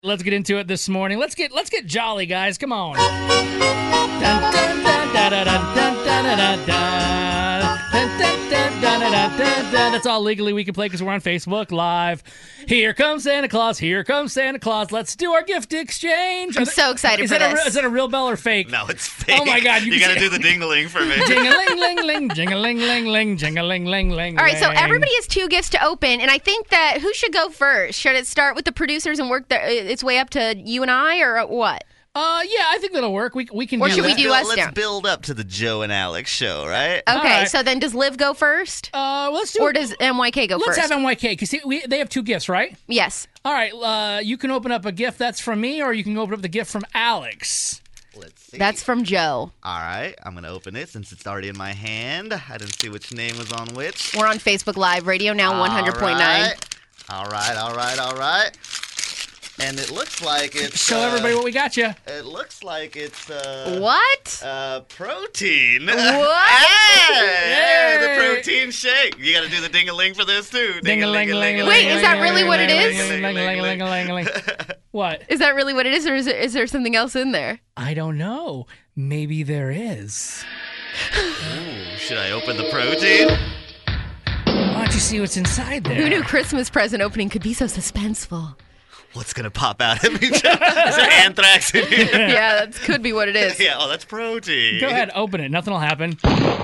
Let's get into it this morning. Let's get jolly, guys. Come on. Dun, dun, dun, dun, dun, dun, dun, dun, dun, dun. Dun, dun, dun, dun, dun, dun, dun, dun. That's all legally we can play because we're on Facebook Live. Here comes Santa Claus. Here comes Santa Claus. Let's do our gift exchange. I'm so excited for this. Is that a real bell or fake? No, it's fake. Oh, my God. You got to do the ding-a-ling for me. Jing-a-ling-ling-ling, jing-a-ling-ling-ling, jing-a-ling-ling-ling. All right, so everybody has 2 gifts to open, and I think that who should go first? Should it start with the producers and work its way up to you and I, or what? Yeah, I think that'll work. We can Or do should that. we do us Let's down? build up to the Joe and Alex show, right? Okay, right. so then does Liv go first? Let's do Or does MYK go Let's first? have MYK, because they have 2 gifts, right? Yes. All right, you can open up a gift that's from me, or you can open up the gift from Alex. Let's see. That's from Joe. All right, I'm going to open it since it's already in my hand. I didn't see which name was on which. We're on Facebook Live, Radio Now 100.9. All right. And it looks like it's... Show everybody what we got you. It looks like it's... What? protein. What? Hey, the protein shake. You got to do the ding-a-ling for this, too. Ding-a-ling-a-ling-a-ling. Wait, is that really what it is? Ding-a-ling-a-ling-a-ling. What? Is that really what it is, or is there something else in there? I don't know. Maybe there is. Ooh, should I open the protein? Why don't you see what's inside there? Who knew Christmas present opening could be so suspenseful? What's going to pop out at me? Is there anthrax in here? Yeah, that could be what it is. Yeah, that's protein. Go ahead, open it. Nothing will happen.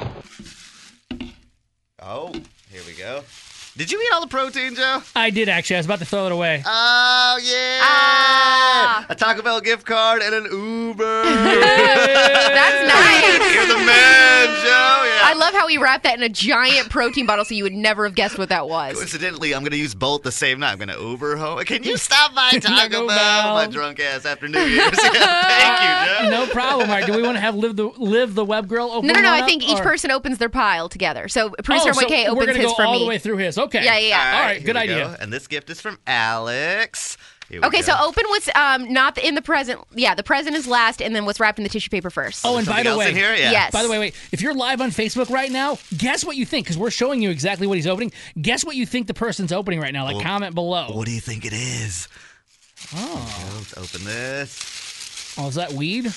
Oh, here we go. Did you eat all the protein, Joe? I did, actually. I was about to throw it away. Oh, yeah. Ah. A Taco Bell gift card and an Uber. That's nice. You're the man, Joe. Yeah. I love how we wrapped that in a giant protein bottle so you would never have guessed what that was. Coincidentally, I'm going to use both the same night. I'm going to Uber home. Can you stop by Taco Taco Bell? Bell. My drunk ass after New Year's. Yeah, thank you, Joe. No problem. All right, do we want to have Liv the web girl open No. one I up, think each or- person opens their pile together. So producer so MYK we're opens gonna his go for all me. the way through his. Okay. Yeah. All right, here good we idea. go. And this gift is from Alex. Here we Okay, go. so open what's not in the present. Yeah, the present is last, and then what's wrapped in the tissue paper first. Oh, and by Something the else way, in here? Yeah. Yes. By the way, wait. If you're live on Facebook right now, guess what you think, because we're showing you exactly what he's opening. Guess what you think the person's opening right now. Like, comment below. What do you think it is? Oh. Let's open this. Oh, is that weed?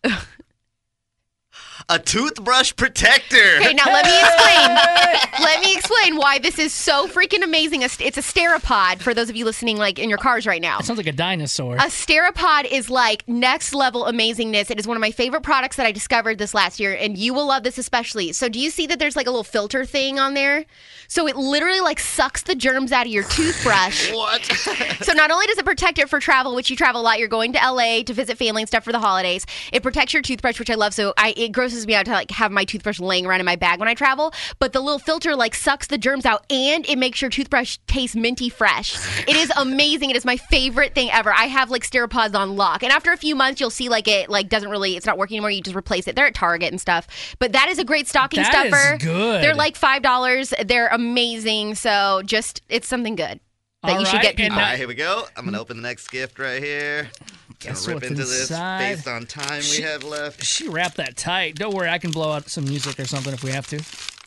A toothbrush protector. Okay, now let me explain. Let me explain why this is so freaking amazing. It's a Sterapod for those of you listening, like in your cars right now. It sounds like a dinosaur. A Sterapod is like next level amazingness. It is one of my favorite products that I discovered this last year, and you will love this especially. So do you see that there's like a little filter thing on there? So it literally like sucks the germs out of your toothbrush. What? So not only does it protect it for travel, which you travel a lot, you're going to LA to visit family and stuff for the holidays. It protects your toothbrush, which I love. So it grosses me out to like have my toothbrush laying around in my bag when I travel. But the little filter like sucks the germs out, and it makes your toothbrush taste minty fresh. It is amazing. It is my favorite thing ever. I have like Sterapods on lock, and after a few months, you'll see like it like doesn't really, it's not working anymore. You just replace it. They're at Target and stuff. But that is a great stocking That is stuffer. good. They're like $5. They're amazing. So just it's something good that All you should right, get and people. All right, here we go. I'm going to open the next gift right here. Guess Gonna rip what's into this inside? based on time we have left. She wrapped that tight. Don't worry, I can blow out some music or something if we have to.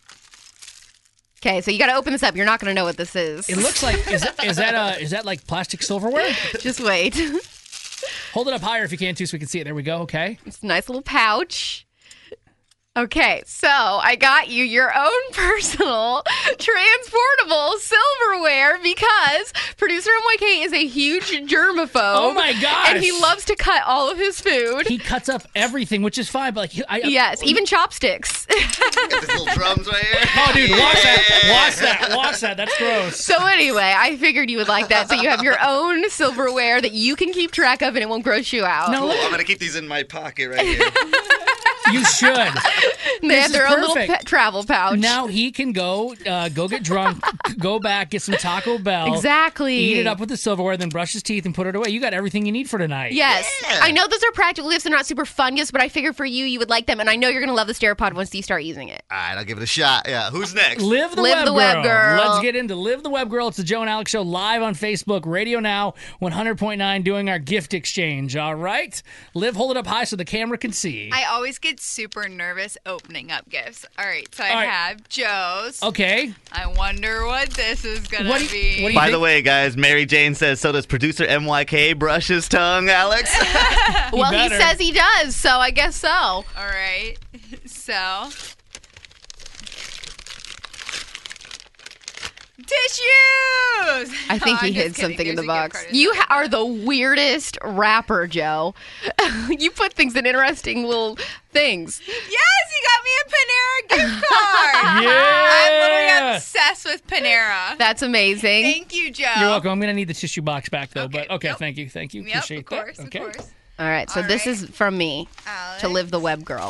Okay, so you got to open this up. You're not going to know what this is. It looks like is that like plastic silverware? Just wait. Hold it up higher if you can too, so we can see it. There we go. Okay. It's a nice little pouch. Okay, so I got you your own personal transportable silverware because producer MYK is a huge germaphobe. Oh my gosh! And he loves to cut all of his food. He cuts up everything, which is fine. But like, Yes, even chopsticks. Got these little drums right here. Oh, dude, wash that. That's gross. So anyway, I figured you would like that. So you have your own silverware that you can keep track of and it won't gross you out. No, Cool, I'm going to keep these in my pocket right here. you should. They This have is their own little perfect. travel pouch. Now he can go get drunk, go back, get some Taco Bell. Exactly. Eat it up with the silverware, then brush his teeth and put it away. You got everything you need for tonight. Yes. Yeah. I know those are practical gifts. They're not super fun gifts, but I figured for you would like them. And I know you're going to love the Sterapod once you start using it. All right, I'll give it a shot. Yeah, who's next? Live the Live Web the Web Girl. Let's get into Live the Web Girl. It's the Joe and Alex Show live on Facebook, Radio Now, 100.9, doing our gift exchange. All right? Liv, hold it up high so the camera can see. I always get get super nervous opening up gifts. All right, so I All right. have Joe's. Okay. I wonder what this is gonna What do be. you By think? the way, guys, Mary Jane says, so does producer MYK brush his tongue, Alex? Well, he better. says he does, so I guess so. All right, so tissues. I think No, he I'm just hid kidding. something in the There's a gift box. card You inside. are the weirdest rapper, Joe. You put things in interesting little things. Yes, you got me a Panera gift card. Yeah. I'm literally obsessed with Panera. That's amazing. Thank you, Joe. You're welcome. I'm going to need the tissue box back, though. Okay, But okay, yep. thank you. Yep, Appreciate of course, that. Okay. of course. All right, so All this right. is from me Alex. to live the web girl.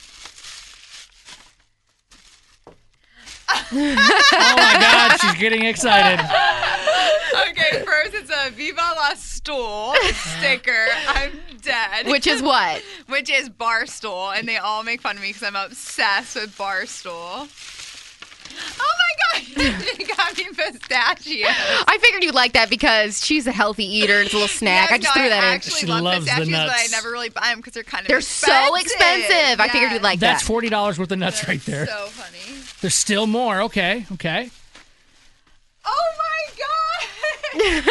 Oh my God, she's getting excited. Okay, first it's a Viva La Stool sticker. I'm dead. Which is what? Which is Barstool, and they all make fun of me because I'm obsessed with Barstool. Oh my god, you got me pistachios. I figured you'd like that because she's a healthy eater. It's a little snack. Yes, I just no, threw that I in. actually She love loves the pistachios, but I nuts. never really buy them because they're kind of They're expensive. so expensive. I figured you'd like That's that. $40 worth of nuts right there. So funny. There's still more. Okay. Oh my god!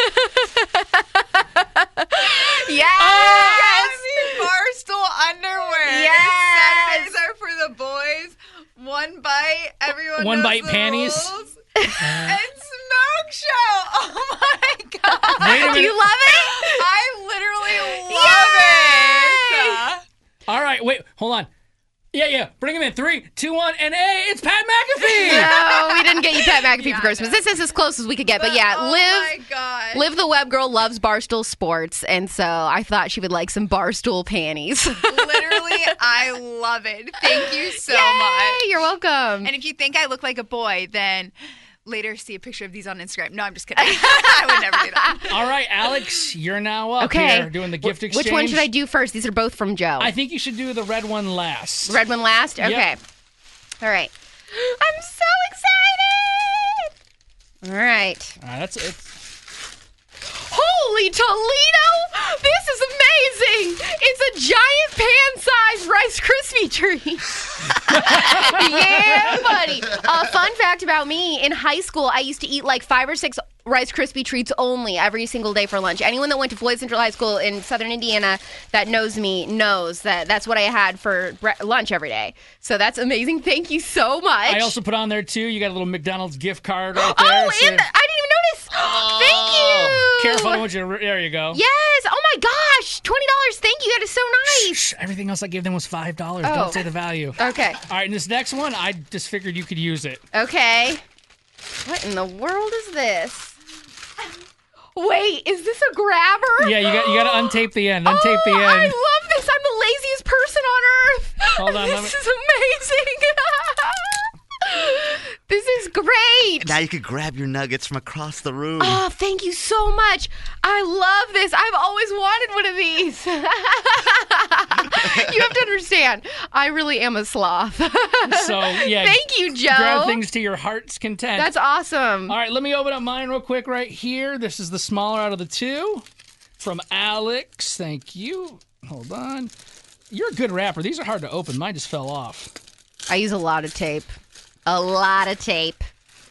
Yes! Got me Barstool underwear. Yes! Saturdays are for the boys. One bite, everyone One knows bite the panties. rules. And smoke show. Oh my god! Wait a Do minute. you love it? I literally love it. All right. Wait. Hold on. Yeah. Bring him in. 3, 2, 1, and hey, it's Pat McAfee. No, we didn't get you Pat McAfee Yeah, for Christmas. no. This is as close as we could get. But yeah, oh my god. Liv the web girl loves Barstool Sports, and so I thought she would like some Barstool panties. Literally, I love it. Thank you so Yay, much. you're welcome. And if you think I look like a boy, then later see a picture of these on Instagram. No, I'm just kidding. I would never do that. All right, Alex, you're now up Okay. here doing the gift exchange. Which one should I do first? These are both from Joe. I think you should do the red one last. Red one last? Yep. Okay. All right. I'm so excited. All right. All right, that's it. Holy Toledo! This is amazing! It's a giant pan-sized Rice Krispie treat. Yeah, buddy. Fun fact about me, in high school, I used to eat like 5 or 6 Rice Krispie treats only every single day for lunch. Anyone that went to Floyd Central High School in Southern Indiana that knows me knows that that's what I had for lunch every day. So that's amazing. Thank you so much. I also put on there, too, you got a little McDonald's gift card right there. Oh, so- and I didn't even notice. Thank you. Careful, I don't want you to... There you go. Yes. Oh my gosh. $20. Thank you. That is so nice. Shh, everything else I gave them was $5. Oh. Don't say the value. Okay. All right, and this next one, I just figured you could use it. Okay. What in the world is this? Wait, is this a grabber? Yeah, you got to untape the end. Untape the end. I love this. I'm the laziest person on earth. Hold on, let This me- is amazing. This is great. Now you could grab your nuggets from across the room. Oh, thank you so much. I love this. I've always wanted one of these. You have to understand, I really am a sloth. So, yeah. Thank you, Joe. Grab things to your heart's content. That's awesome. All right, let me open up mine real quick right here. This is the smaller out of the two from Alex. Thank you. Hold on. You're a good rapper. These are hard to open. Mine just fell off. I use a lot of tape. A lot of tape.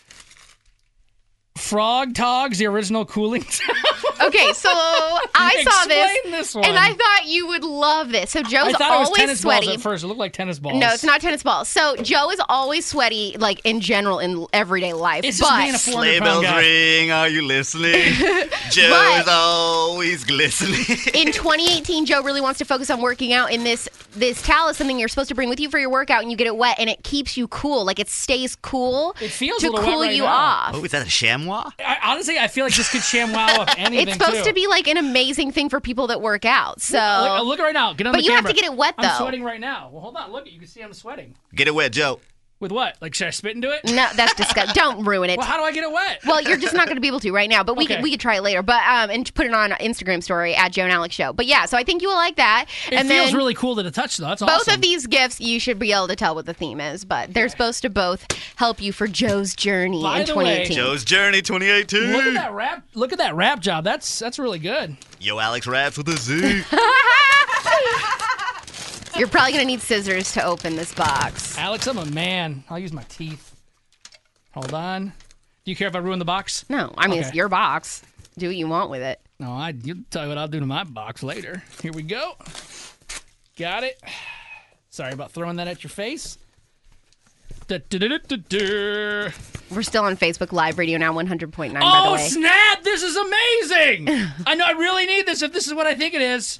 Frog Togs, the original cooling tower. Okay, so I saw Explain this one. and I thought you would love this. So I Joe's thought it was always tennis sweaty. balls at first. It looked like tennis balls. No, it's not tennis balls. So Joe is always sweaty, like in general in everyday life. It's just being a but 400-pound Sleigh bells guy. ring, are you listening? Joe is always glistening. in 2018, Joe really wants to focus on working out. And this towel is something you're supposed to bring with you for your workout, and you get it wet, and it keeps you cool. Like it stays cool. It feels to a little wet cool right you now. off. Oh, is that a chamois? Honestly, I feel like this could ShamWow up anything, It's supposed too. to be like an amazing thing for people that work out. So, Look right now. Get on but the you have camera. to get it wet though. I'm sweating right now. Well, hold on. Look, you can see I'm sweating. Get it wet, Joe. With what? Like, should I spit into it? No, that's disgusting. Don't ruin it. Well, how do I get it wet? Well, you're just not going to be able to right now, but we Okay. could try it later. But and put it on Instagram story at Joe and Alex Show. But yeah, so I think you will like that. It and feels then really cool to the touch, though. That's both awesome. of these gifts, you should be able to tell what the theme is. But they're supposed to both help you for Joe's journey By in the way, 2018. Joe's Journey 2018. Look at that rap! Look at that rap job. That's really good. Yo, Alex raps with a Z. You're probably going to need scissors to open this box. Alex, I'm a man. I'll use my teeth. Hold on. Do you care if I ruin the box? No, I mean, Okay. it's your box. Do what you want with it. No, you'll tell you what I'll do to my box later. Here we go. Got it. Sorry about throwing that at your face. Da-da-da-da-da-da. We're still on Facebook Live Radio Now 100.9, by the Oh, way. snap! This is amazing! I know I really need this if this is what I think it is.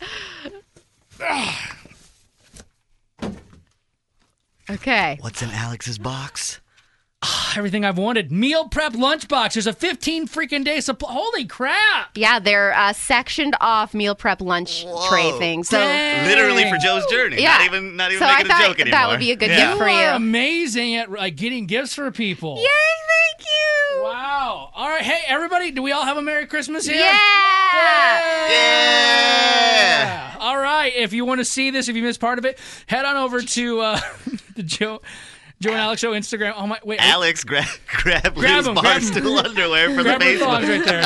Okay. What's in Alex's box? Everything I've wanted. Meal prep lunchbox. There's a 15 freaking day supply. Holy crap! Yeah, they're sectioned off meal prep lunch tray thing. So Dang. Literally for Joe's journey. Yeah. Not even So I making a thought joke anymore. that would be a good Yeah. gift for You are you. amazing at getting gifts for people. Yay, thank you. Wow. All right. Hey, everybody, do we all have a Merry Christmas here? Yeah. Yeah. All right. If you want to see this, if you missed part of it, head on over to the Joe and Alex Show Instagram. Oh my! Wait. Alex, grab Grab Liv's 'em, grab 'em. Barstool underwear for Grab the her thongs Facebook. right there.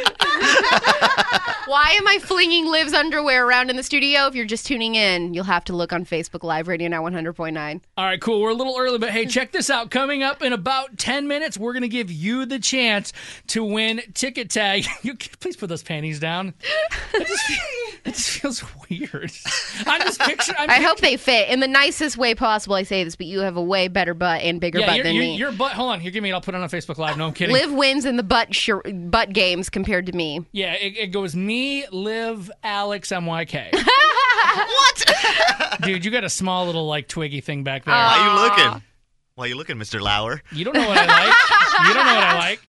Why am I flinging Liv's underwear around in the studio? If you're just tuning in, you'll have to look on Facebook Live Radio Now 100.9. All right, cool. We're a little early, but hey, check this out. Coming up in about 10 minutes, we're going to give you the chance to win Ticket Tag. Please put those panties down. It just feels weird. I'm just picturing. I hope they fit in the nicest way possible. I say this, but you have a way better butt and bigger butt than me. Your butt. Hold on. Here, give me it. I'll put it on Facebook Live. No, I'm kidding. Liv wins in the butt games compared to me. Yeah, it goes me, Liv, Alex, MYK. What? Dude, you got a small little like twiggy thing back there. Why are you looking? Why are you looking, Mr. Lauer? You don't know what I like. You don't know what I like.